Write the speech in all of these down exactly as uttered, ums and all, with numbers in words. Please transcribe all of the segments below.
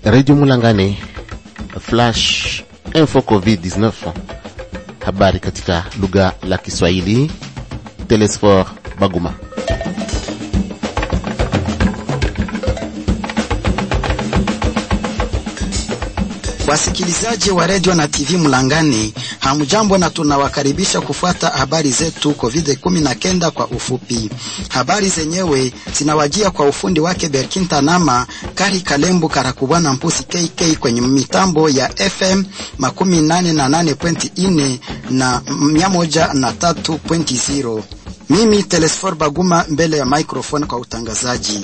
Radio Mulangane, Flash Info covid dix-neuf. Habari katika lugha la Kiswahili. Telesfor Baguma. Wasikilizaji wa radio na T V Mulangane, hamjambo na tunawakaribisha kufuata habari zetu covid kumi na kenda kwa ufupi. Habari zenyewe zinawajia kwa ufundi wake Berkinta Nama, Kari Kalembu Karakubwana Mpusi K K kwenye mitambo ya F M makumi nane na nane nukta nne na mia moja na tatu nukta zero. Mimi Telesfor Baguma mbele ya microphone kwa utangazaji.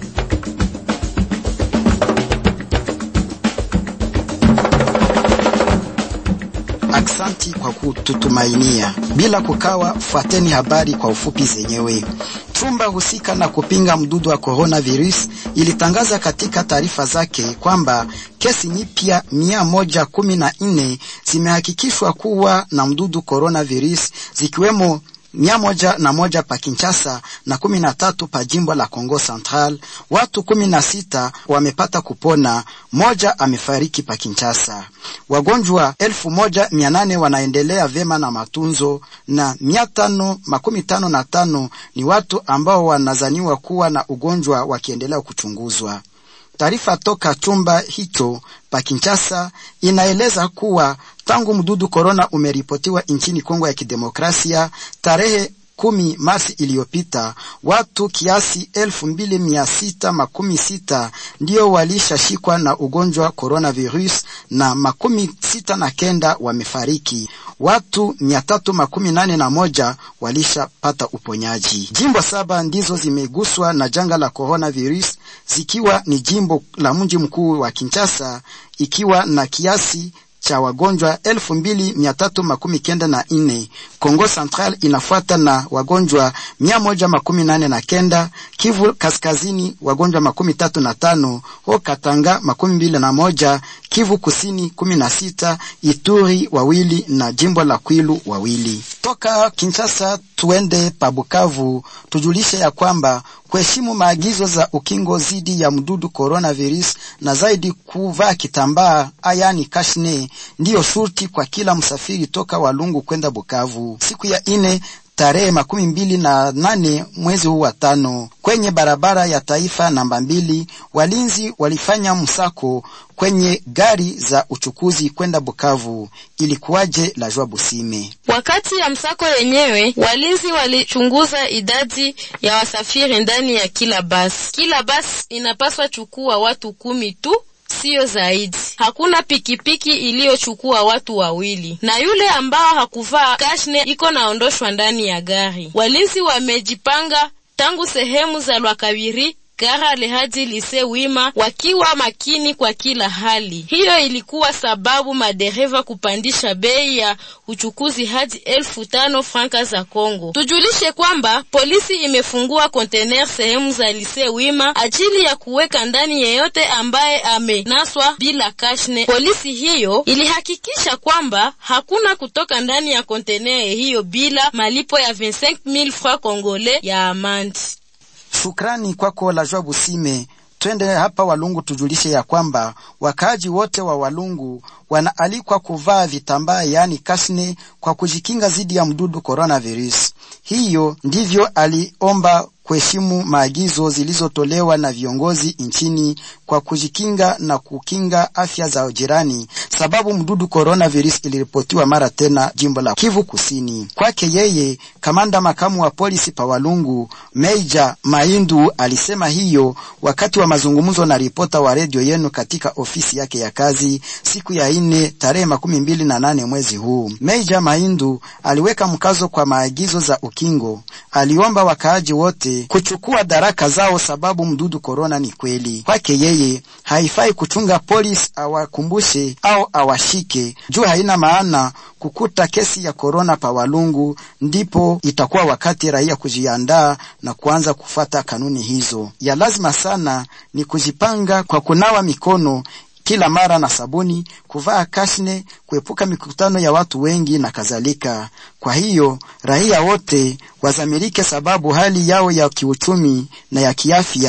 Aksanti kwa kututumainia. Bila kukawa, fuateni habari kwa ufupi zenyewe. Chumba husika na kupinga mdudu wa coronavirus ilitangaza katika taarifa zake kwamba kesi mpya mia moja kumi na nne zimehakikishwa kuwa na mdudu coronavirus, zikiwemo mia moja na moja pa Kinshasa na kumi na tatu pa jimbo la Kongo Central. Watu kumi na sita wamepata kupona, moja amefariki pa Kinshasa. Wagonjwa elfu moja mia nane wanaendelea vema na matunzo, na mia tano makumi tano na tano ni watu ambao wanazaniwa kuwa na ugonjwa wakiendelea kuchunguzwa. Taarifa toka chumba hicho pa Kinshasa inaeleza kuwa tangu mdudu corona umeripotiwa nchini Kongo ya Kidemokrasia tarehe kumi Marsi iliyopita, watu kiasi elfu mbili mia sita makumi sita ndio walishashikwa na ugonjwa coronavirus na makumi sita na kenda wamefariki. Watu mia tatu makumi nane na moja walishapata uponyaji. Jimbo saba ndizo zimeguswa na janga la coronavirus, zikiwa ni jimbo la mji mkuu wa Kinshasa ikiwa na kiasi cha wagonjwa elfu mbili mia tatu makumi kenda na nne. Kongo Central inafuata na wagonjwa mia moja makumi nane na kenda, Kivu Kaskazini wagonjwa makumi tatu na tano, Ho Katanga makumi mbili na moja, Kivu Kusini kumi na sita, Ituri wawili na jimbo la Kwilu wawili. Toka Kinshasa tuende pa Bukavu, tujulishe ya kwamba kuheshimu maagizo za ukingo zidi ya mdudu coronavirus na zaidi kuvaa kitambaa ayani kashne ndiyo shurti kwa kila msafiri toka Walungu kwenda Bukavu. Siku ya ine tarehe makumi mbili na nane mwezi huu wa tano, kwenye barabara ya taifa namba mbili, walinzi walifanya msako kwenye gari za uchukuzi kwenda Bukavu. Ilikuwaje? La Joa Busime. Wakati ya msako yenyewe, walinzi walichunguza idadi ya wasafiri ndani ya kila basi. Kila basi inapaswa chukua watu kumi tu, sio zaidi. Hakuna pikipiki iliyochukua watu wawili, na yule ambao hakuvaa kashne iko naondoshwa ndani ya gari. Walinzi wamejipanga tangu sehemu za Lwakabiri Kara hadi Lise Wima, wakiwa makini kwa kila hali. Hiyo ilikuwa sababu madereva kupandisha bei ya uchukuzi hadi elfu tano franka za Kongo. Tujulishe kwamba polisi imefungua kontener sehemu za Lise Wima ajili ya kuweka ndani yeyote ambaye amenaswa bila kashne. Polisi hiyo ilihakikisha kwamba hakuna kutoka ndani ya kontener hiyo bila malipo ya vingt-cinq mille francs congolais ya amande. Shukrani kwako La Joa Busime. Twende hapa Walungu, tujulishe ya kwamba wakaji wote wa Walungu wanaalikwa kuvaa vitambaa yani kashne kwa kujikinga zidi ya mdudu coronavirus. Hiyo ndivyo aliomba kuheshimu maagizo zilizotolewa na viongozi nchini kwa kujikinga na kukinga afya za jirani, sababu mdudu coronavirus iliripotiwa mara tena jimbo la Kivu Kusini. Kwake yeye, kamanda makamu wa polisi pa Walungu, Meja Maindu, alisema hiyo wakati wa mazungumzo na ripota wa radio yenu katika ofisi yake ya kazi siku ya ine tarehe makumi mbili na nane mwezi huu. Meja Maindu aliweka mkazo kwa maagizo za ukingo. Aliomba wakaaji wote kuchukua daraka zao sababu mdudu corona ni kweli. Kwake yeye, haifai kuchunga polisi awakumbushe au awashike, juu haina maana kukuta kesi ya corona pa Walungu. Ndipo itakuwa wakati raia kujiandaa na kuanza kufata kanuni hizo. Ya lazima sana ni kujipanga kwa kunawa mikono kila mara na sabuni, kuvaa kashne, kuepuka mikutano ya watu wengi na kadhalika. Kwa hiyo raia wote wazamirike, sababu hali yao ya kiuchumi na ya kiafya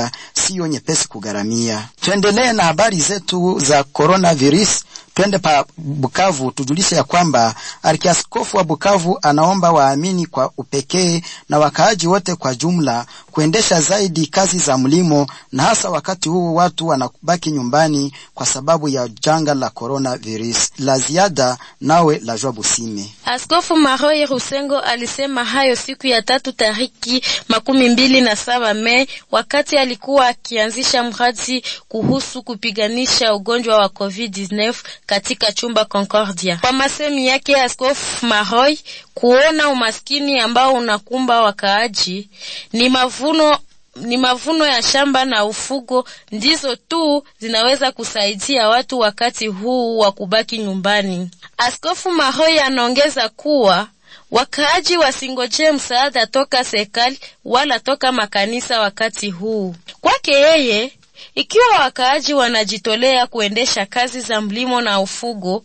siyo nyepesi kugaramia. Tuendelee na habari zetu za coronavirus. Twende pa Bukavu tujulishe ya kwamba Arkiaskofu wa Bukavu anaomba waamini kwa upekee na wakaaji wote kwa jumla kuendesha zaidi kazi za mlimo, na hasa wakati huu watu wanabaki nyumbani kwa sababu ya janga la coronavirus. La ziada nawe la Joa Busime. Askofu Maroy Rusengo alisema hayo siku ya tatu tariki makumi mbili na saba Mei wakati alikuwa akianzisha mradi kuhusu kupiganisha ugonjwa wa covid kumi na tisa katika chumba Concordia. Kwa masemi yake Askofu Maroy, kuona umaskini ambao unakumba wakaaji ni mavuno ni mavuno ya shamba na ufugo ndizo tu zinaweza kusaidia watu wakati huu wa kubaki nyumbani. Askofu Maroy anaongeza kuwa wakaaji wasingoje msaada toka serikali wala toka makanisa wakati huu. Kwake yeye, ikiwa wakaaji wanajitolea kuendesha kazi za mlimo na ufugo,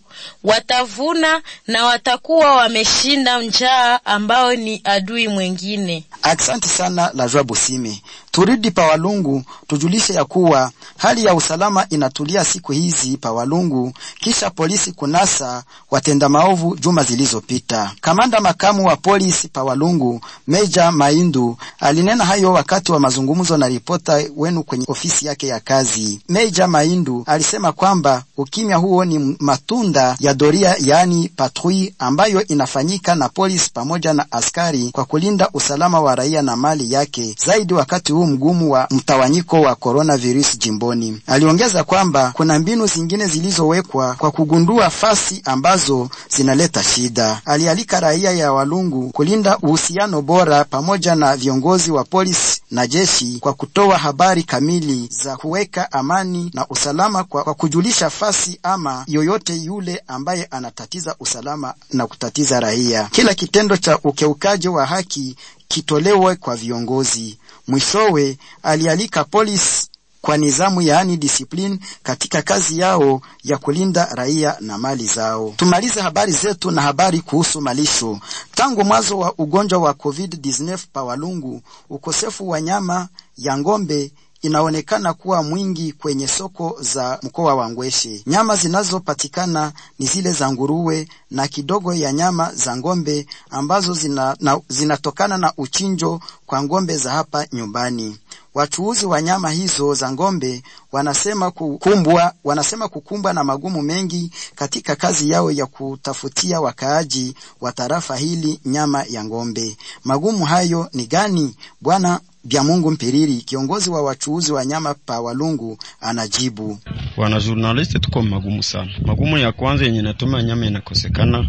watavuna na watakuwa wameshinda njaa ambao ni adui mwingine. Asante sana la Joa Busime. Turidi pa Walungu tujulishe ya kuwa hali ya usalama inatulia siku hizi pa Walungu kisha polisi kunasa watenda maovu juma zilizopita. Kamanda makamu wa polisi pa Walungu Meja Maindu alinena hayo wakati wa mazungumzo na ripota wenu kwenye ofisi yake ya kazi. Meja Maindu alisema kwamba ukimya huo ni matunda ya doria, yani patrui ambayo inafanyika na polisi pamoja na askari kwa kulinda usalama wa raia na mali yake, zaidi wakati huu mgumu wa mtawanyiko wa coronavirus jimboni. Aliongeza kwamba kuna mbinu zingine zilizowekwa kwa kugundua fasi ambazo zinaleta shida. Alialika raia ya Walungu kulinda uhusiano bora pamoja na viongozi wa polisi na jeshi kwa kutoa habari kamili za kuweka amani na usalama kwa, kwa kujulisha fasi ama yoyote yule ambaye anatatiza usalama na kutatiza raia. Kila kitendo cha ukeukaji wa haki kitolewe kwa viongozi. Mwishowe alialika polisi kwa nizamu yaani discipline katika kazi yao ya kulinda raia na mali zao. Tumalize habari zetu na habari kuhusu malisho. Tangu mwanzo wa ugonjwa wa covid kumi na tisa pa Walungu, ukosefu wa nyama ya ngombe inaonekana kuwa mwingi kwenye soko za mkoa wa Ngweshe. Nyama zinazopatikana ni zile za nguruwe na kidogo ya nyama za ngombe ambazo zina, na, zinatokana na uchinjo kwa ngombe za hapa nyumbani. Wachuuzi wa nyama hizo za ngombe wanasema kukumbwa wanasema kukumbwa na magumu mengi katika kazi yao ya kutafutia wakaaji wa tarafa hili nyama ya ngombe. Magumu hayo ni gani? Bwana Biamungu Mpiriri, kiongozi wa wachuuzi wa nyama pa Walungu, anajibu. Wana journalist tuko magumu sana. Magumu ya kwanza yenye natuma nyama inakosekana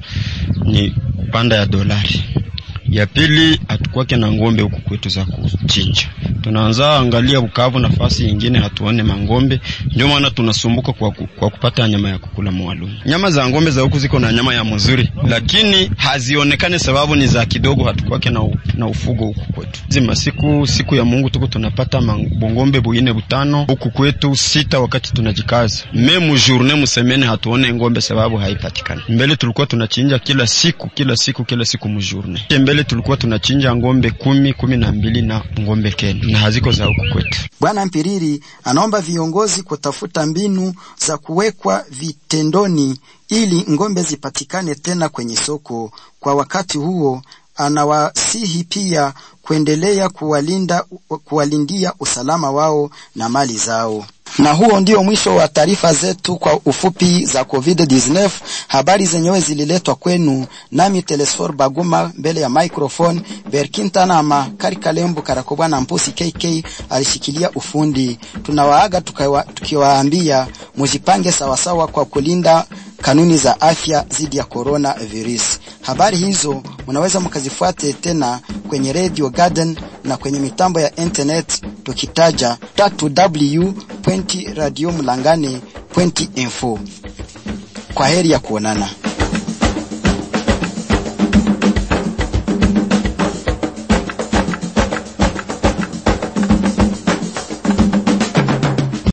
ni panda ya dolari. Ya pili, hatukwake na ngombe huku kwetu za kuchinja. Tunaanza angalia Bukavu nafasi nyingine hatuone mangombe, ndio maana tunasumbuka kwa, ku, kwa kupata nyama ya kukula Mwalungu. Nyama za ngombe za huku ziko na nyama ya mzuri, lakini hazionekane sababu ni za kidogo, hatukwake na, na ufugo huku kwetu. Zima siku siku ya Mungu tuko tunapata ngombe buine butano huku kwetu sita wakati tunajikaza. Memu journée musemene hatuone ngombe sababu haipatikani. Mbele tulikuwa tunachinja kila siku kila siku kila siku mu journée. Mbele tulikuwa tunachinja ngombe kumi, kumi na mbili na ngombe keni na haziko za huku kwetu. Bwana Mpiriri anaomba viongozi kutafuta mbinu za kuwekwa vitendoni ili ngombe zipatikane tena kwenye soko. Kwa wakati huo anawasihi pia kuendelea kuwalinda kuwalindia usalama wao na mali zao. Na huo ndio mwisho wa taarifa zetu kwa ufupi za covid kumi na tisa. Habari zenyewe zililetwa kwenu nami Telesfor Baguma, mbele ya microphone Berkinta na Makari Kalembu Karakobwa na Mpusi K K alishikilia ufundi. Tunawaaga tukiwaambia mujipange sawasawa kwa kulinda kanuni za afya dhidi ya corona virus. Habari hizo mnaweza mkazifuate tena kwenye Radio Garden na kwenye mitambo ya internet tukitaja w w w dot radio mulangane dot info. Kwa heri ya kuonana.